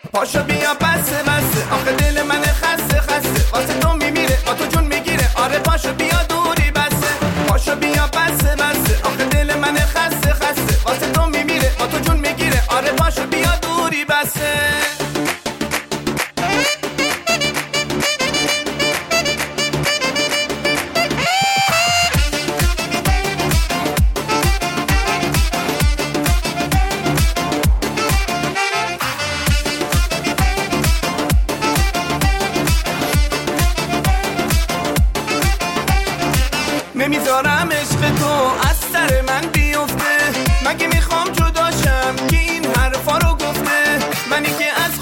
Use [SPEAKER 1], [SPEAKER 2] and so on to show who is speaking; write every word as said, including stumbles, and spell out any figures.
[SPEAKER 1] پاشو بیا بسه بسه، آخه دل من خسته خسته، واسه تو میمیره با تو جون میگیره. آره پاشو بیا دوری بسه، پاشو بیا بسه بسه، آخه دل من خسته خسته، واسه تو میمیره با تو جون میگیره. آره پاشو بیا دوری بسه. نمیذارم عشق تو از سر من بیفته، مگه میخوام جداشم که این حرفا رو گفته. منی که از